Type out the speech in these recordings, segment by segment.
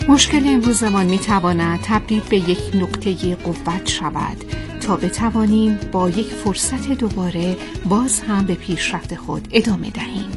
مشکل امروزمان میتواند تبدیل به یک نقطه قوت شود تا بتوانیم با یک فرصت دوباره باز هم به پیشرفت خود ادامه دهیم.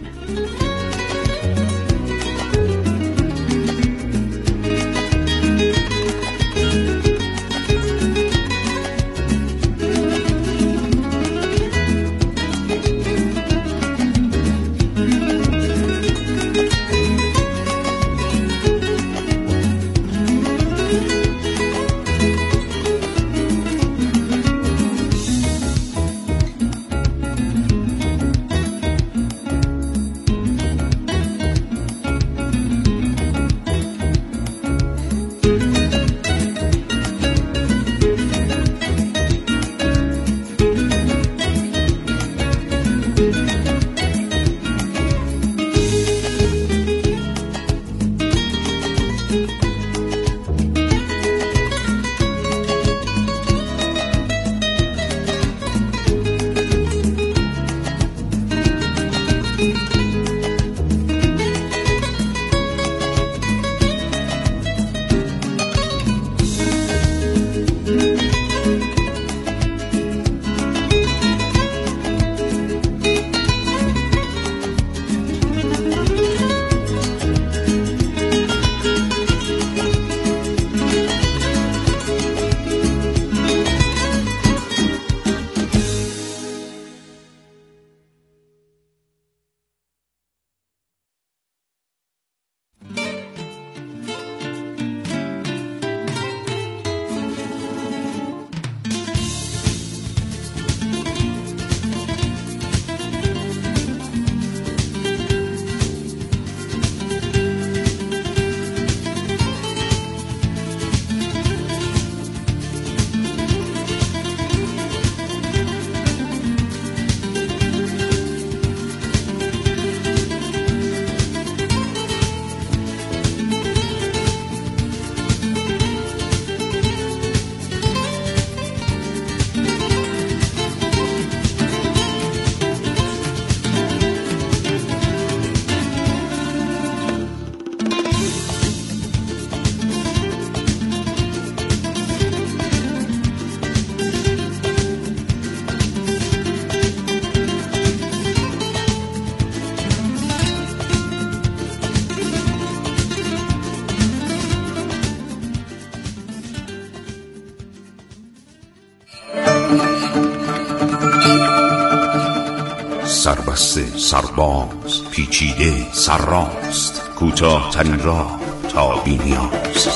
سربسته، سرباز، پیچیده، سرراست، کوتاه ترین راه تا بی‌نیاز.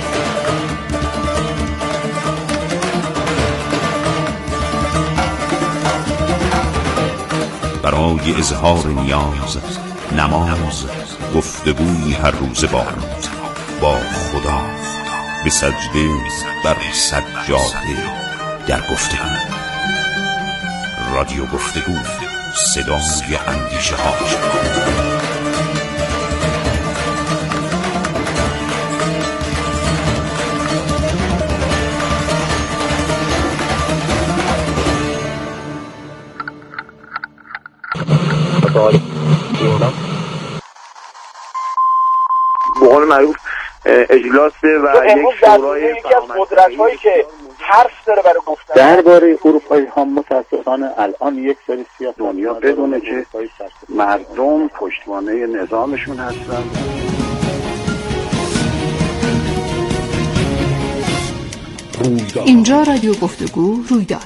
برای اظهار نیاز، نماز، گفتگوی هر روز با خدا، به سجده بر سجاده در گفتگو. رادیو گفتگو، صدای اندیشه ها. به قول معروف اجلاسه و یک شورای یکی از قدرت‌هایی که حرف داره برای گفتن درباره اروپایی ها. متاسفانه الان یک سری سیاست دنیا بدونه که مردم پشتوانه نظامشون هستن. اینجا رادیو گفتگو رویداد.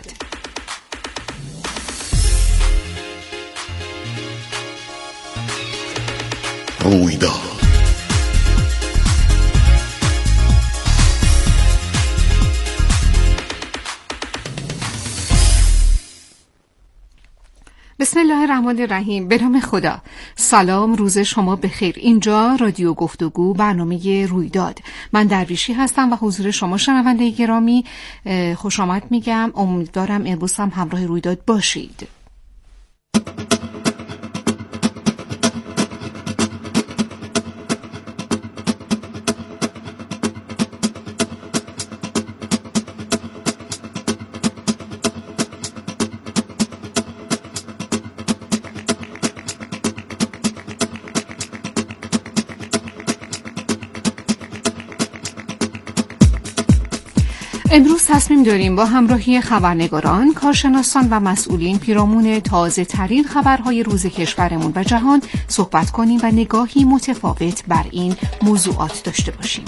بسم الله الرحمن الرحیم. به نام خدا. سلام، روز شما بخیر. اینجا رادیو گفتگو، برنامه رویداد. من درویشی هستم و حضور شما شنونده گرامی خوش آمد میگم. امیدوارم امروز هم همراه رویداد باشید. امروز تصمیم داریم با همراهی خبرنگاران، کارشناسان و مسئولین پیرامون تازه ترین خبرهای روز کشورمون و جهان صحبت کنیم و نگاهی متفاوت بر این موضوعات داشته باشیم.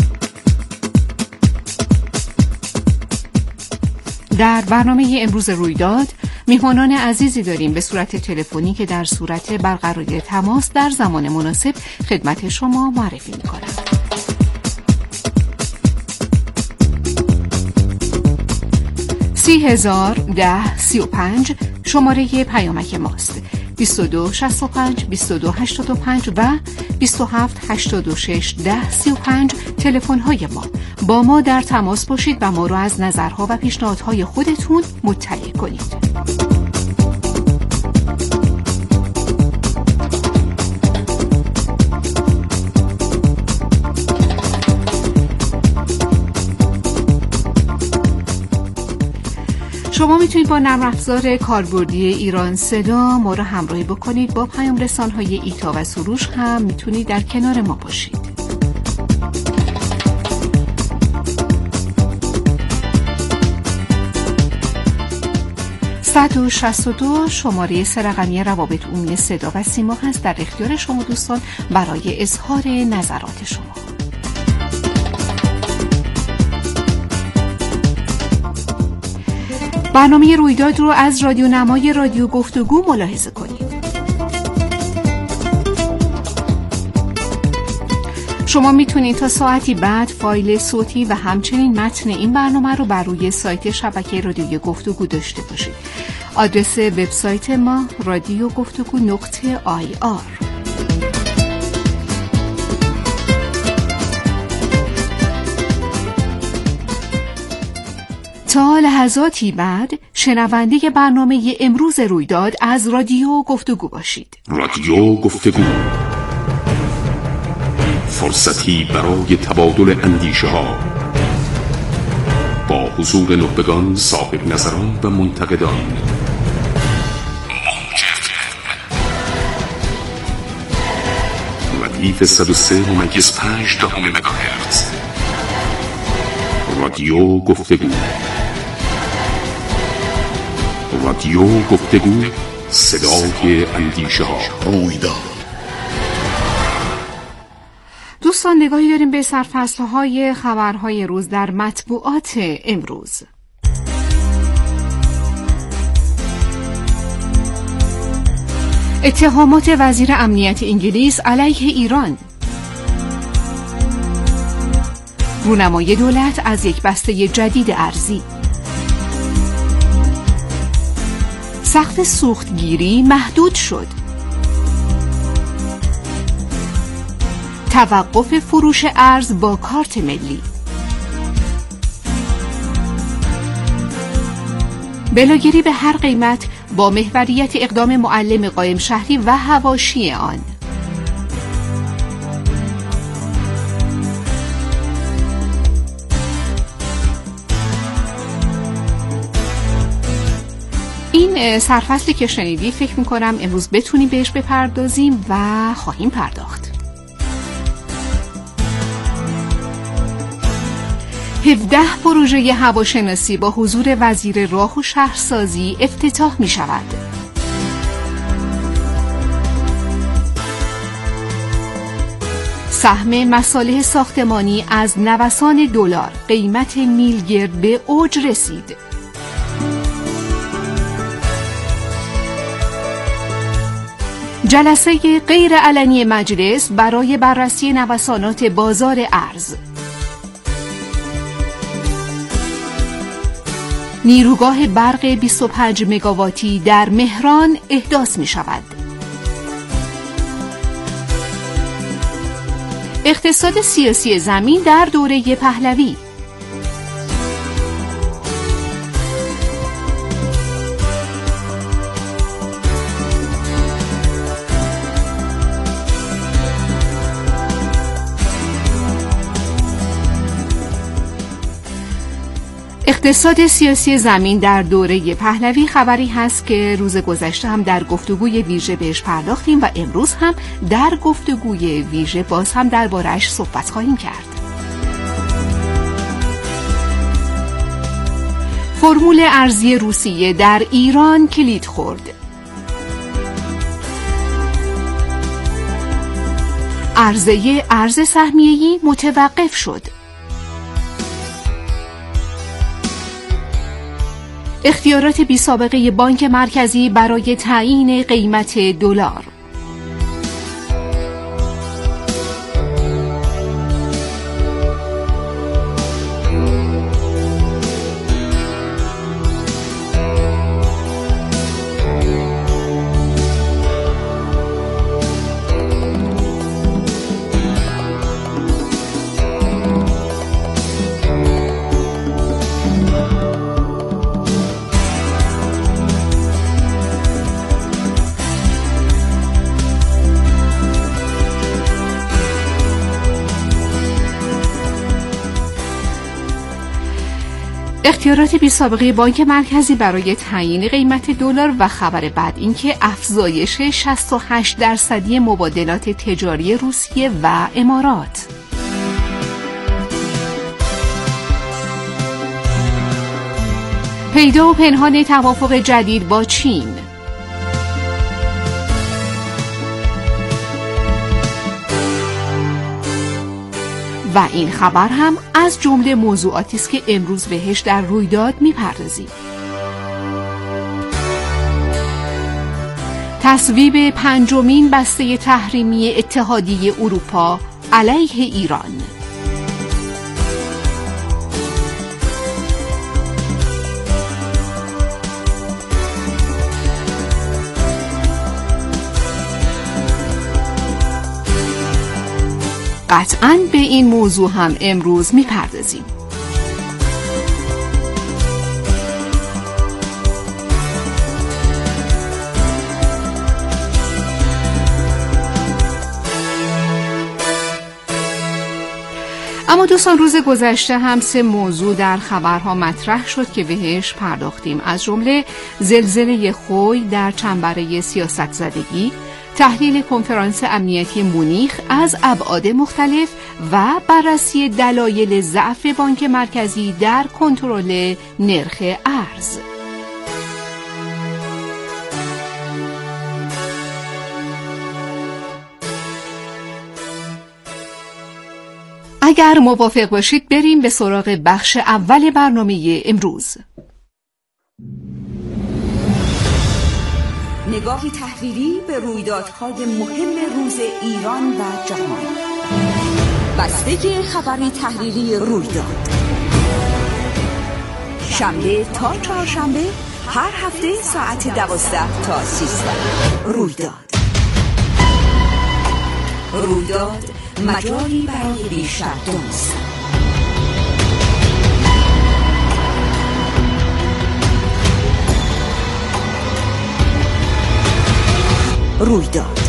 در برنامه امروز رویداد میهمانان عزیزی داریم به صورت تلفنی که در صورت برقراری تماس در زمان مناسب خدمت شما معرفی می‌کنم. 301035 شماره پیامک ماست. 2265 2285 و 2786 1035 تلفن های ما. با ما در تماس باشید و ما رو از نظرها و پیشنهادهای خودتون مطلع کنید. شما میتونید با نرم افزار کاربردی ایران صدا ما رو همراهی بکنید. با پیام رسان‌های ایتا و سروش هم میتونید در کنار ما باشید. (162) شماره سه‌رقمی روابط عمومی صدا و سیما هست، در اختیار شما دوستان برای اظهار نظرات شما. برنامه رویداد رو از رادیو نمای رادیو گفتگو ملاحظه کنید. شما میتونید تا ساعتی بعد فایل صوتی و همچنین متن این برنامه رو بر روی سایت شبکه رادیوی گفتگو داشته باشید. آدرس وبسایت ما radiogoftugoo.ir. تا لحظاتی بعد شنونده برنامه امروز رویداد از رادیو گفتگو باشید. رادیو گفتگو، فرصتی برای تبادل اندیشه ها با حضور نخبگان، صاحب نظران و منتقدان. ردیف 103.5 مگاهرتز. رادیو گفتگو. رادیو گفتگو، صدای اندیشه ها. رویداد. دوستان نگاهی داریم به سرفصل‌های خبرهای روز در مطبوعات امروز. اتهامات وزیر امنیت انگلیس علیه ایران. رونمای دولت از یک بسته جدید ارزی. سقف سوختگیری محدود شد. توقف فروش ارز با کارت ملی. بلاگری به هر قیمت با محوریت اقدام معلم قائم شهری و حواشی آن. این سرفصلی که شنیدی فکر میکنم امروز بتونیم بهش بپردازیم و خواهیم پرداخت. 17 پروژه هواشناسی با حضور وزیر راه و شهرسازی افتتاح می شود. سهم مصالح ساختمانی از نوسان دلار، قیمت میلگرد به اوج رسید. جلسه غیرعلنی مجلس برای بررسی نوسانات بازار ارز. نیروگاه برق 25 مگاواتی در مهران احداث می شود. اقتصاد سیاسی زمین در دوره پهلوی. اقتصاد سیاسی زمین در دوره پهلوی خبری هست که روز گذشته هم در گفتگوی ویژه بهش پرداختیم و امروز هم در گفتگوی ویژه باز هم درباره‌اش صحبت خواهیم کرد. فرمول ارزی روسیه در ایران کلید خورد. عرضه ارز سهمیه‌ای متوقف شد. اختیارات بی‌سابقه بانک مرکزی برای تعیین قیمت دلار. اختیارات بی‌سابقه بانک مرکزی برای تعیین قیمت دلار و خبر بعد اینکه افزایش 68% مبادلات تجاری روسیه و امارات. پیدا و پنهان توافق جدید با چین. و این خبر هم از جمله موضوعاتی است که امروز بهش در رویداد می‌پردازیم. تصویب 5مین بسته تحریمی اتحادیه اروپا علیه ایران. قطعاً به این موضوع هم امروز می‌پردازیم. اما دوستان روز گذشته هم 3 موضوع در خبرها مطرح شد که بهش پرداختیم، از جمله زلزله خوی در چنبره سیاست زدگی، تحلیل کنفرانس امنیتی مونیخ از ابعاد مختلف و بررسی دلایل ضعف بانک مرکزی در کنترل نرخ ارز. اگر موافق باشید بریم به سراغ بخش اول برنامه امروز. نگاهی تحلیلی به رویدادهای مهم روز ایران و جهان. بسته خبری تحلیلی رویداد. شنبه تا چهارشنبه هر هفته ساعت 12 تا 13. رویداد مجالی برای بیشتر دانستن. رویداد.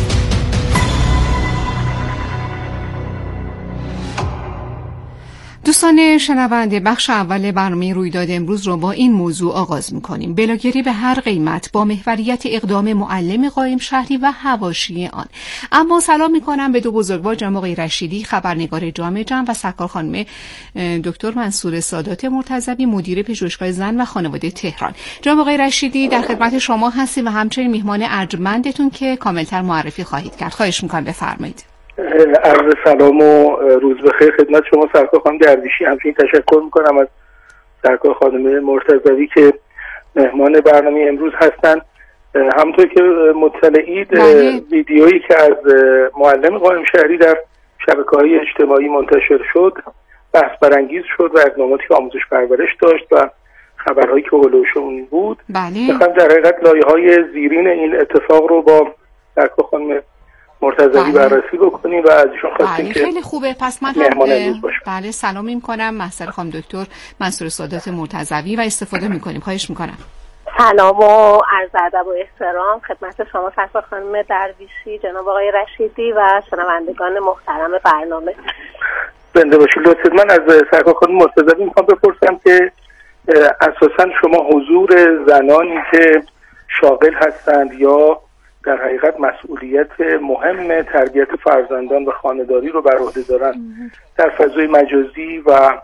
دوستان شنونده، بخش اول برنامه رویداد امروز رو با این موضوع آغاز می‌کنیم. بلاگری به هر قیمت با محوریت اقدام معلم قائم شهری و حواشی آن. اما سلام می‌کنم به دو بزرگوار، جناب آقای رشیدی خبرنگار جامع جمع و سرکار خانم دکتر منصور سادات مرتضوی مدیر پژوهشگاه زن و خانواده تهران. جناب آقای رشیدی در خدمت شما هستیم و همچنین میهمان ارجمندتون که کاملتر معرفی خواهید کرد. خواهش می‌کنم بفرمایید. عرض سلام و روز بخیر خدمت شما سرکار خانم درویشی. همچنین تشکر میکنم از سرکار خانم مرتضوی که مهمان برنامه امروز هستند. همونطور که مطلعید ویدیویی که از معلم قائم شهری در شبکه‌های اجتماعی منتشر شد بحث برانگیز شد و اقداماتی که آموزش پرورش داشت و خبرهایی که حولش اون بود. میخوام در حقیقت لایه‌های زیرین این اتفاق رو با سرکار خانم مرتضوی بررسی بکنیم و از ایشون خواستیم که خیلی خوبه. پس من هم سلام می‌کنم محضر خانم دکتر منصور سادات مرتضوی و استفاده می‌کنیم. خواهش می‌کنم. سلام و عرض ادب و احترام خدمت شما سرکار خانم درویشی، جناب آقای رشیدی و شنوندگان محترم برنامه. زنده باشید. لطفاً من از سرکار خانم مرتضوی می‌خوام بپرسم که اساساً شما حضور زنانی که شاغل هستند یا در حقیقت مسئولیت مهم تربیت فرزندان و خانه‌داری رو بر عهده دارن در فضای مجازی و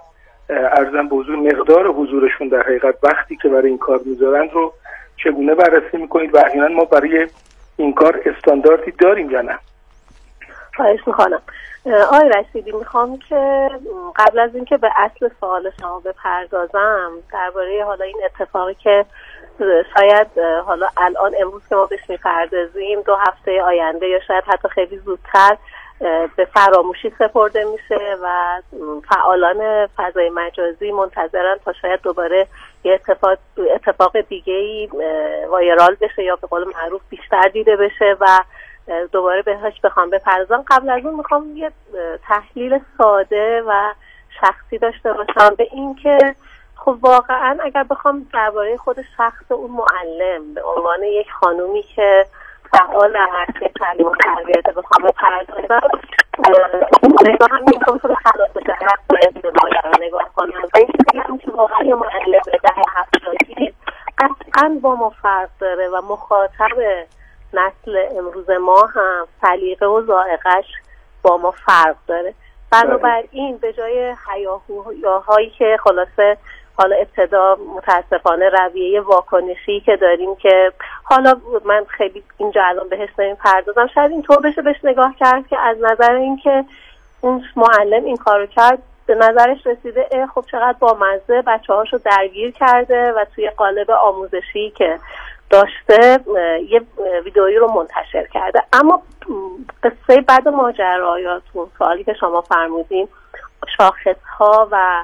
ارزم به حضور مقدار حضورشون در حقیقت وقتی که برای این کار میذارن رو چگونه بررسی میکنید و احیانا ما برای این کار استانداردی داریم یا نه؟ خواهش میکنم. آقای رشیدی، میخوام که قبل از اینکه به اصل سوال شما بپردازم درباره حالا این اتفاقی که شاید حالا الان امروز که ما بهش میپردازیم 2 هفته آینده یا شاید حتی خیلی زودتر به فراموشی سپرده میشه و فعالان فضای مجازی منتظرن تا شاید دوباره یه اتفاق دیگه‌ای وایرال بشه یا به قول معروف بیشتر دیده بشه و دوباره بهش بخوام بپردازم. قبل از اون میخوام یه تحلیل ساده و شخصی داشته باشم به این که خب واقعا اگر بخوام درباره خود شخص اون معلم به عنوان یک خانومی که فعال حرکت تعلیم و تربیت بخوام بپردازم نگاه هم میکنم که خلاص بشه هر باید به ماجرا نگاه کنم و این بگم که واقعا یه معلم دهه 70 قطعا با ما فرق داره و مخاطب نسل امروز ما هم سلیقه و ذائقه‌اش با ما فرق داره. بنابراین به جای هیاهویی که خلاصه حالا ابتدا متاسفانه رویه واکنشی که داریم که حالا من خیلی اینجا الان بهش نمی‌پردازم، شاید اینطور بشه بهش نگاه کرد که از نظر اینکه اون معلم این کارو کرد به نظرش رسیده خب چقدر بامزه بچه‌هاشو درگیر کرده و توی قالب آموزشی که داشته یه ویدئویی رو منتشر کرده. اما قصه بعد ماجرایاتون سوالی که شما فرمودین شاخص‌ها و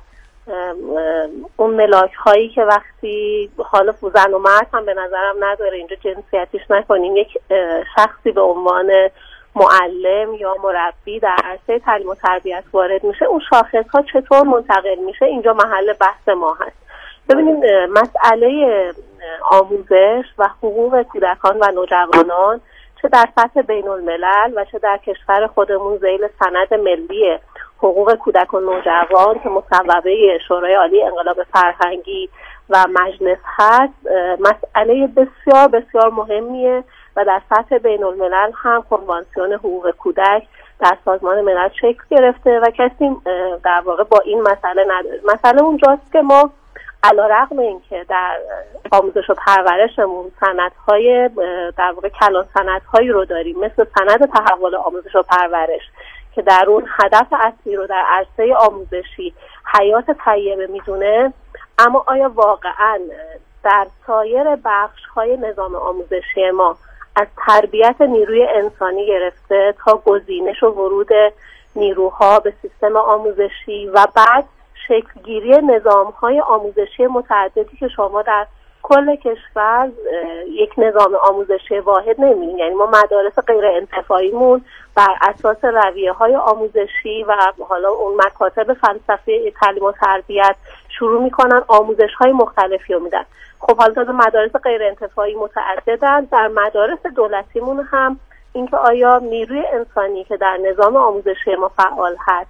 اون ملاک هایی که وقتی حالا زن و مرد هم به نظرم نداره اینجا جنسیتیش نکنیم، یک شخصی به عنوان معلم یا مربی در عرصه تعلیم و تربیت وارد میشه، اون شاخص ها چطور منتقل میشه اینجا محل بحث ما هست. ببینید مسئله آموزش و حقوق کودکان و نوجوانان چه در سطح بین الملل و چه در کشور خودمون ذیل سند ملی حقوق کودک و نوجوان که مصوبه شورای عالی انقلاب فرهنگی و مجلس هست مسئله بسیار بسیار مهمیه و در سطح بین الملل هم کنوانسیون حقوق کودک در سازمان ملل شکل گرفته و کسی در واقع با این مسئله نداره. مسئله اونجاست که ما علیرغم اینکه در آموزش و پرورشمون سندهای در واقع کلان سندهایی رو داریم مثل سند تحول آموزش و پرورش که در اون هدف اصلی رو در عرصه آموزشی حیات طیبه میدونه، اما آیا واقعا در سایر بخش‌های نظام آموزشی ما از تربیت نیروی انسانی گرفته تا گزینش و ورود نیروها به سیستم آموزشی و بعد شکلگیری نظام‌های آموزشی متعددی که شما در کل کشور یک نظام آموزشی واحد نمی‌بینید؟ یعنی ما مدارس غیر انتفاعیمون بر اساس رویه‌های آموزشی و حالا اون مکاتب فلسفی تعلیم و تربیت شروع می‌کنن آموزش‌های مختلفی رو میدن. خب حالا تا مدارس غیر انتفاعی متعددن، در مدارس دولتیمون هم اینکه آیا نیروی انسانی که در نظام آموزشی ما فعال هست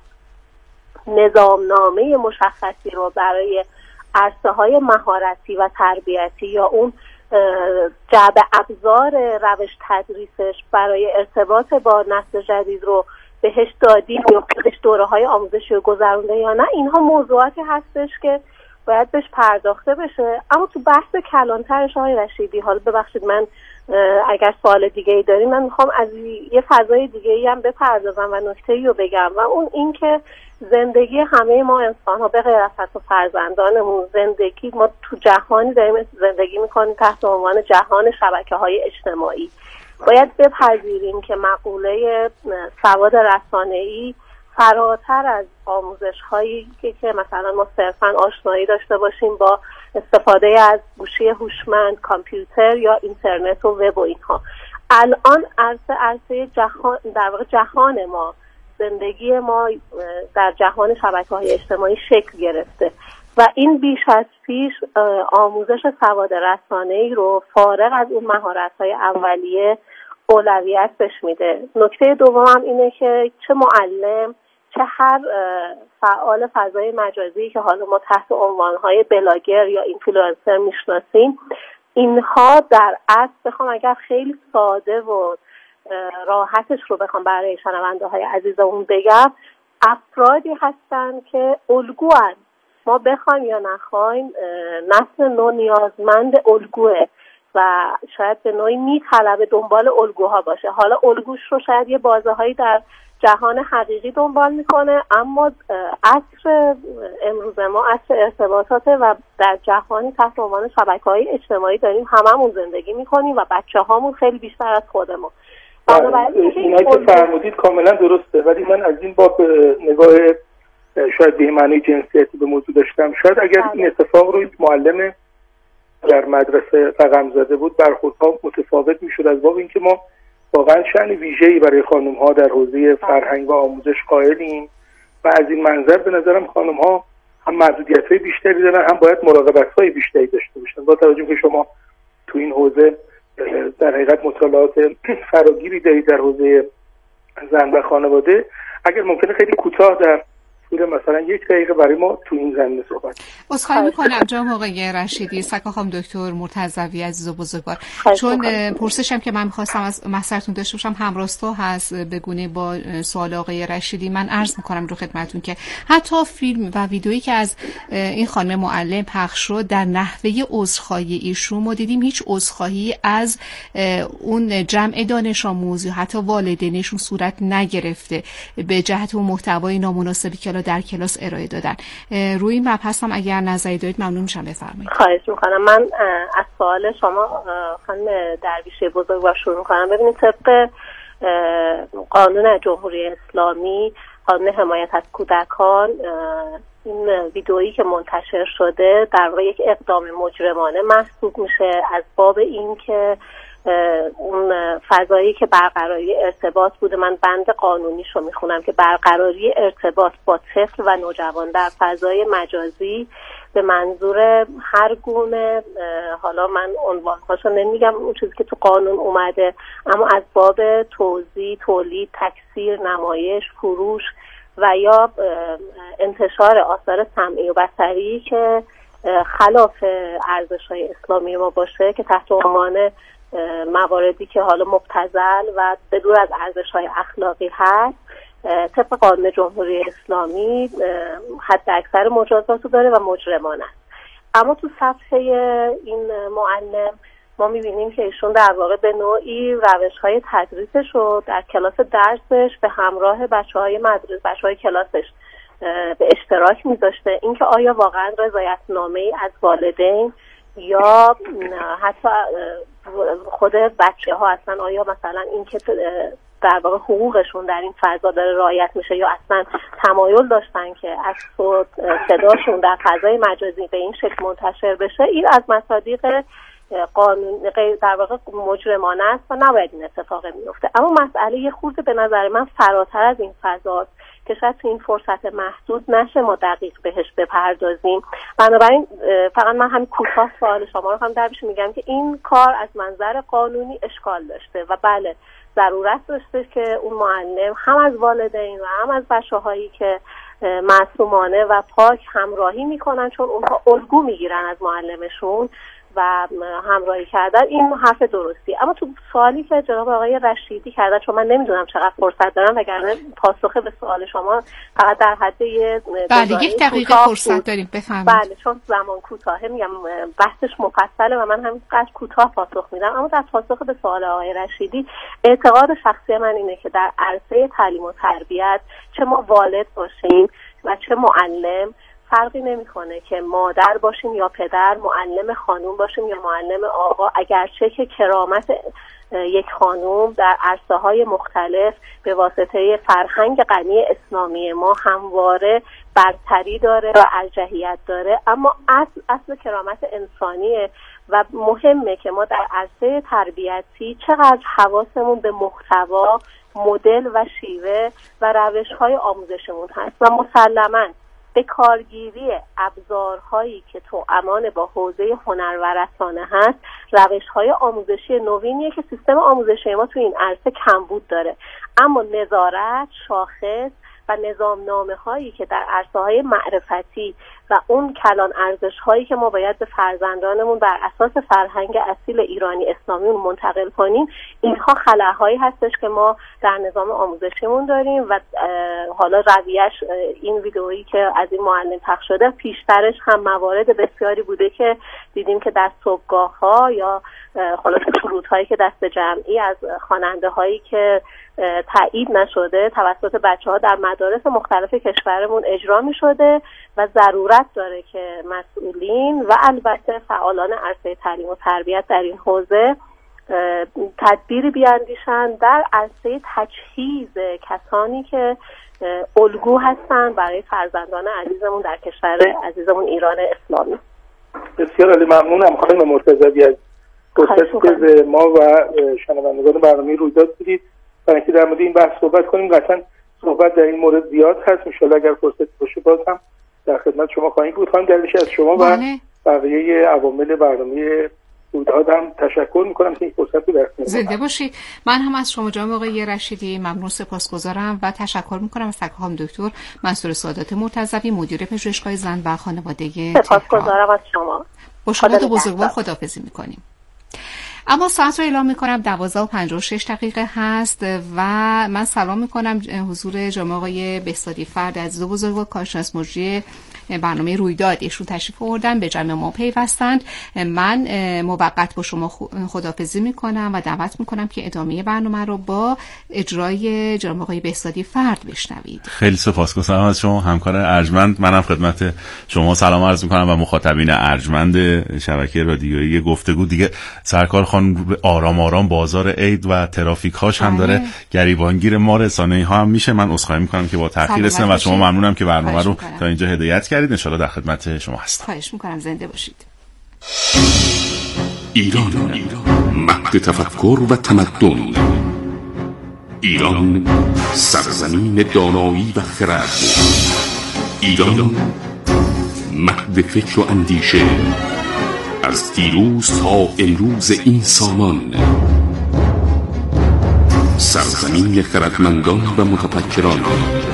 نظامنامه مشخصی رو برای عرصه‌های مهارتی و تربیتی یا اون جعبه ابزار روش تدریسش برای ارتباط با نسل جدید رو بهش دادیم یا خودش دوره‌های آموزشی رو گذرونده یا نه، اینها موضوعاتی هستش که باید بهش پرداخته بشه. اما تو بحث کلانترش آقای رشیدی، حالا ببخشید من اگر سوال دیگه ای داریم من میخوام از یه فضای دیگه ای هم بپردازم و نکته‌ای رو بگم و اون این که زندگی همه ما انسان ها به غیر از حتی فرزندانمون، زندگی ما تو جهانی داریم زندگی میکنیم تحت عنوان جهان شبکه‌های اجتماعی. باید بپذیریم که مقوله سواد رسانه‌ای فراتر از آموزش‌هایی که مثلا ما صرفاً آشنایی داشته باشیم با استفاده از گوشی هوشمند، کامپیوتر یا اینترنت و وب و اینها. الان عرصه جهان در واقع جهان ما، زندگی ما در جهان شبکه‌های اجتماعی شکل گرفته و این بیش از پیش آموزش سواد رسانه‌ای رو فارغ از اون مهارت‌های اولیه اولویت بهش میده. نکته دوم اینه که چه معلم چه هر فعال فضای مجازی که حالا ما تحت عنوانهای بلاگر یا اینفلوئنسر میشناسیم، اینها در اصل بخوام اگر خیلی ساده و راحتش رو بخوام برای شنونده های عزیزمون بگم، افرادی هستن که الگوان ما بخوایم یا نخوایم نسل نو نیازمند الگوه و شاید به نوعی میطلبه دنبال الگوها باشه. حالا الگوش رو شاید یه بازه‌هایی در جهان حقیقی دنبال میکنه، اما عصر امروز ما عصر ارتباطاته و در جهانی تحت عنوان شبکه‌های اجتماعی داریم هممون زندگی میکنیم و بچه‌هامون خیلی بیشتر از خودمون. اینایی که فرمودید کاملا درسته، ولی من از این باب نگاه شاید به معنی جنسیتی به موضوع داشتم. شاید اگر این اتفاق رو معلم در مدرسه رقم زده بود برخوردها متفاوت میشد، از باب اینکه ما واقعا شأن ویژه‌ای برای خانم‌ها در حوزه فرهنگ و آموزش قائلیم و از این منظر به نظرم خانم‌ها هم محدودیت‌های بیشتری دارن، هم باید مراقبت‌های بیشتری داشته باشن. با توجه که شما تو این حوزه در حقیقت مطالعات فراگیری دارید در حوزه زن و خانواده، اگر ممکنه خیلی کوتاه در مثلا 1 دقیقه برای ما تو این زمینه صحبت. عذرخواهی می‌کنم جناب آقای رشیدی، سرکار دکتر مرتضوی عزیز و بزرگوار، چون پرسشم که من می‌خواستم از محضرتون داشته باشم همراستا هست بگونه با سوال آقای رشیدی. من عرض می‌کنم رو خدمتتون که حتی فیلم و ویدئویی که از این خانم معلم پخش شد در نحوه عذرخواهی ایشون ما دیدیم هیچ عذرخواهی از اون جمع دانش آموز یا حتی والدینشون صورت نگرفته به جهت اون محتوای نامناسبی که در کلاس ارائه دادن. روی این مبحث هم اگر نظری دارید ممنون میشم بفرمایید. خواهش میکنم. من از سوال شما خانم درویشی بزرگوار شروع میکنم. ببینید طبق قانون جمهوری اسلامی، قانون حمایت از کودکان، این ویدئویی که منتشر شده در واقع یک اقدام مجرمانه محسوب میشه از باب این که اون فضایی که برقراری ارتباط بوده، من بند قانونیشو میخونم که برقراری ارتباط با طفل و نوجوان در فضای مجازی به منظور هر گونه، حالا من عنوانهاشو نمیگم اون چیزی که تو قانون اومده، اما از باب توزیع، تولید، تکثیر، نمایش، فروش و یا انتشار آثار سمعی و بصری که خلاف ارزش‌های اسلامی ما باشه که تحت عنوان مواردی که حالا مبتذل و بدور از ارزش‌های اخلاقی هست طبق قانون جمهوری اسلامی حد اکثر مجازات رو داره و مجرمانه است. اما تو صفحه این معلم ما می‌بینیم که ایشون در واقع به نوعی روش‌های تدریسش رو در کلاس درسش به همراه بچه‌های مدرسه، بچه‌های کلاسش به اشتراک می‌ذاشته. اینکه آیا واقعا رضایت‌نامه‌ای از والدین یا حتی خود بچه‌ها اصلا آیا مثلا اینکه در واقع حقوقشون در این فضا داره رعایت میشه یا اصلا تمایل داشتن که از صداشون در فضای مجازی به این شکل منتشر بشه، این از مصادیق قانون در واقع مجرمانه است و نباید این اتفاق میفته. اما مسئله یه خورده به نظر من فراتر از این فضاست که شاید تو این فرصت محدود نشه ما دقیق بهش بپردازیم. بنابراین فقط من همین کوتاه سوال شما رو هم درش میگم که این کار از منظر قانونی اشکال داشته و بله ضرورت داشته که اون معلم هم از والدین و هم از بچه‌هایی که معصومانه و پاک همراهی میکنن، چون اونها الگو میگیرن از معلمشون و همراهی کردن. این حرف درستی. اما تو سوالی که جناب آقای رشیدی کردن، چون من نمیدونم چقدر فرصت دارم وگرنه پاسخ به سوال شما فقط در حد یه بله 1 دقیقه فرصت داریم بفرمایید. بله چون زمان کوتاهه میگم بحثش مفصله و من همینقدر کوتاه پاسخ میدم. اما در پاسخ به سوال آقای رشیدی اعتقاد شخصی من اینه که در عرصه تعلیم و تربیت چه ما والد باشیم و چه معلم فرقی نمیکنه که مادر باشیم یا پدر، معلم خانوم باشیم یا معلم آقا، اگرچه که کرامت یک خانوم در عرصه‌های مختلف به واسطه فرهنگ غنی اسلامی ما همواره برتری داره و ارجحیت داره، اما اصل کرامت انسانیه و مهمه که ما در عرصه تربیتی چقدر حواسمون به محتوا، مدل و شیوه و روش‌های آموزشمون هست و مسلماً به کارگیری ابزارهایی که توامان با حوزه هنر و رسانه هست، روش‌های آموزشی نوینیه که سیستم آموزشی ما تو این عرصه کمبود داره. اما نظارت، شاخص و نظامنامه هایی که در عرصه های معرفتی و اون کلان ارزش هایی که ما باید به فرزندانمون بر اساس فرهنگ اصیل ایرانی اسلامی منتقل کنیم، اینها خلاهایی هستش که ما در نظام آموزشیمون داریم و حالا رویش این ویدئویی که از این معلم پخش شده، پیشترش هم موارد بسیاری بوده که دیدیم که در صبحگاه ها یا حالا فرودهایی که دست جمعی از خواننده هایی که تایید نشده توسط بچه‌ها در مدارس مختلف کشورمون اجرا می شده و ضرورت داره که مسئولین و البته فعالان عرصه تعلیم و تربیت در این حوزه تدبیری بیاندیشن در عرصه تجهیز کسانی که الگو هستن برای فرزندان عزیزمون در کشور عزیزمون ایران اسلامی. بسیار عالی، ممنونم خانم مرتضوی از فرصتی که به ما و شنوندگان برنامه رویداد بدید برای اینکه در مورد این بحث صحبت کنیم. قطعا صحبت در این مورد زیاد هست، ان شاءالله اگر فرصتی باشه باز هم در خدمت شما خواهیم بود. خانم درویشی از شما و بقیه عوامل برنامه رویداد هم تشکر میکنم که این فرصت رو در اختیار زنده باشید. من هم از شما جناب آقای رشیدی ممنون سپاسگزارم و تشکر میکنم از خانم دکتر منصور سعادت مرتضوی مدیر پژوهشگاه زن و خانواده تهران. سپاسگزارم از شما. با شما دو بزرگوار خداحافظی میکنیم. اما ساعت رو اعلام میکنم 12:56 هست و من سلام میکنم حضور جناب آقای بهزادی فرد از دو بزرگوار کارشناس مجری برنامه رویداد. ایشون تشریف آوردن به جمع ما پیوستند. من موقت با شما خداحافظی میکنم و دعوت میکنم که ادامه برنامه رو با اجرای جناب آقای بهزادی فرد بشنوید. خیلی سپاسگزارم از شما همکار ارجمند. منم خدمت شما سلام عرض میکنم و مخاطبین ارجمند شبکه رادیویی گفتگو. دیگه سرکار خانم آرام آرام بازار عید و ترافیک هاش هم داره گریبانگیر ما رسانه‌ای ها هم میشه. من عذرخواهی میکنم که با تأخیر رسیدم و شما ممنونم که برنامه رو تا اینجا هدایت کردید. ان شاءالله در خدمت شما هستم. خواهش میکنم، زنده باشید. ایران مهد تفکر و تمدن، ایران سرزمین دانایی و خرد، ایران مهد فکر و اندیشه از دیروز تا امروز این سامان، سرزمین خردمندان و متفکران،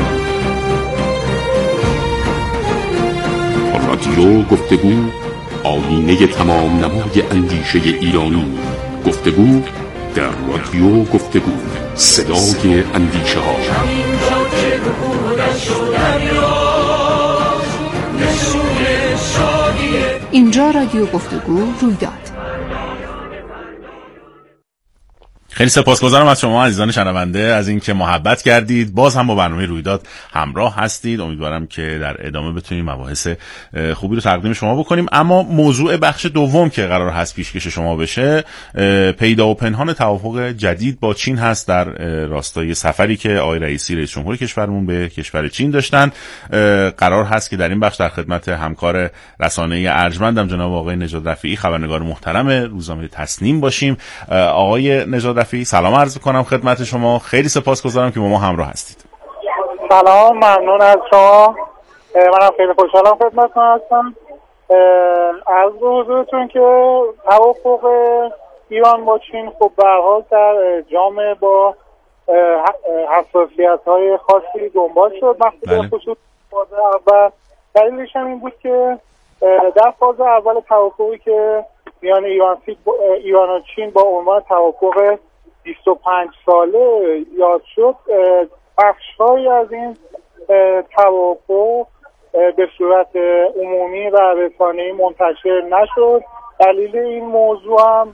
رادیو گفتگو آیینه تمام نمای اندیشه ایرانی. گفتگو در رادیو گفتگو، صدای اندیشه ها. اینجا رادیو گفتگو رویداد. خیلی سپاسگزارم از شما عزیزان شنونده از اینکه محبت کردید. باز هم با برنامه رویداد همراه هستید. امیدوارم که در ادامه بتونیم مباحث خوبی رو تقدیم شما بکنیم. اما موضوع بخش دوم که قرار هست پیشکش شما بشه، پیدا و پنهان توافق جدید با چین هست در راستای سفری که آقای رئیسی رئیس جمهور کشورمون به کشور چین داشتن. قرار هست که در این بخش در خدمت همکار رسانه‌ای ارجمندم جناب آقای نژاد رفیعی خبرنگار محترم روزنامه تصنیم باشیم. آقای نژاد سلام عرض کنم خدمت شما. خیلی سپاسگزارم که با ما همراه هستید. سلام، ممنون از شما. منم خیلی خوشحالم خدمتتون هستم. عرض به حضورتون که توافق ایران با چین خب به هر حال در جامعه با حساسیت‌های خاصی دنبال شد. مخصوصا خصوص فاز اول دلیلش هم این بود که در فاز اول توافقی که میان ایران و چین با عنوان توافق 25 ساله یاد شد، بخش‌هایی از این توافق به صورت عمومی و رسانه‌ای منتشر نشد. دلیل این موضوع هم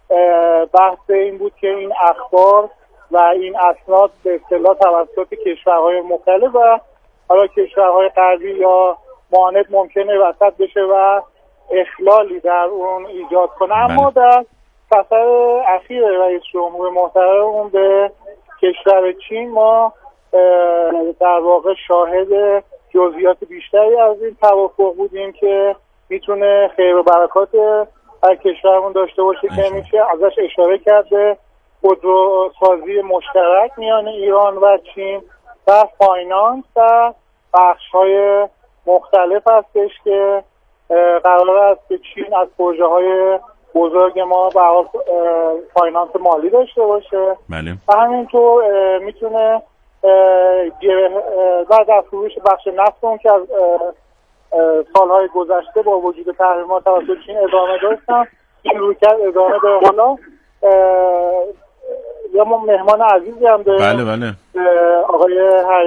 بحث این بود که این اخبار و این اسناد به اصطلاح توسط کشورهای مختلف و حالا کشورهای غربی یا معاند ممکنه وسط بشه و اخلالی در اون ایجاد کنه. اما در سفر اخیر رئیس جمهور محترم به کشور چین ما در واقع شاهد جزئیات بیشتری از این توافق بودیم که میتونه خیر و برکات هر کشورمون داشته باشه که میشه ازش اشاره کرد به خودروسازی مشترک میان ایران و چین و فاینانس و بخش‌های مختلف هستش که قرار است که چین از پروژه‌های بزرگ ما به فاینانس مالی داشته باشه. بله. و همینطور میتونه بعد از فروش بخش نفت اون که از سالهای گذشته با وجود تحریمات توسط چین ادامه داشتم، این رویکرد ادامه داره. حالا یا ما مهمان عزیزی هم داریم. بله آقای